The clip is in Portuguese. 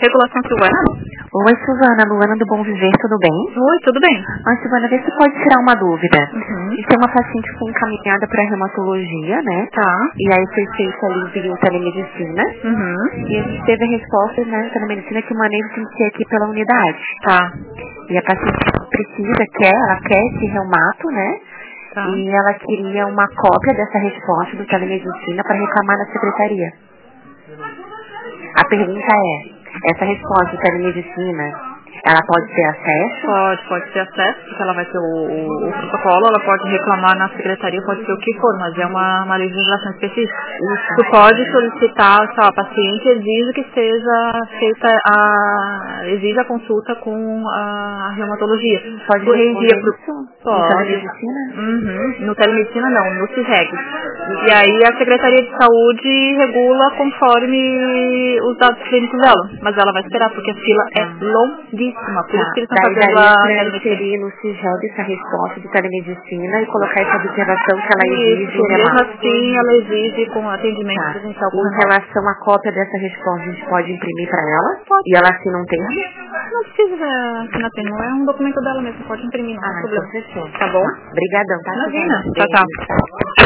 Regulação Silvana? Oi, Silvana, Luana do Bom Viver, tudo bem? Oi, tudo bem. Silvana, vê se pode tirar uma dúvida. Uhum. A gente tem uma paciente que foi encaminhada para reumatologia, né? Tá. E aí foi feita ali via telemedicina. Uhum. E a gente teve a resposta, né, telemedicina que o manejo tem que ser aqui pela unidade. Tá. E a paciente precisa, ela quer esse reumato, né? Tá. E ela queria uma cópia dessa resposta do telemedicina para reclamar na secretaria. A pergunta é, essa resposta do telemedicina, ela pode ter acesso? Pode ter acesso, porque ela vai ter o protocolo, ela pode reclamar na secretaria, pode ser o que for, mas é uma legislação específica. Isso. Tu pode solicitar, a paciente exige que seja feita exige a consulta com a reumatologia. Pode Tu reenvia pro no telemedicina? Uhum. No telemedicina não, no CISREG. E aí a Secretaria de Saúde regula conforme os dados clínicos dela. Mas ela vai esperar, porque a fila é longuíssima. Por isso que eles estão Daí fazendo daria a para telemedicina. inserir no CISREG essa resposta de telemedicina e colocar essa observação que ela exige Isso, mesmo assim ela exige com atendimento presencial com Em relação à cópia dessa resposta, a gente pode imprimir para ela? Pode. E ela assina um termo? Não precisa assinar termo, é um documento dela mesmo, pode imprimir, não tem problema. Então fechou. Tá bom? Obrigadão, tá? Imagina. Silvana? Tchau, tchau. Beijo, tchau.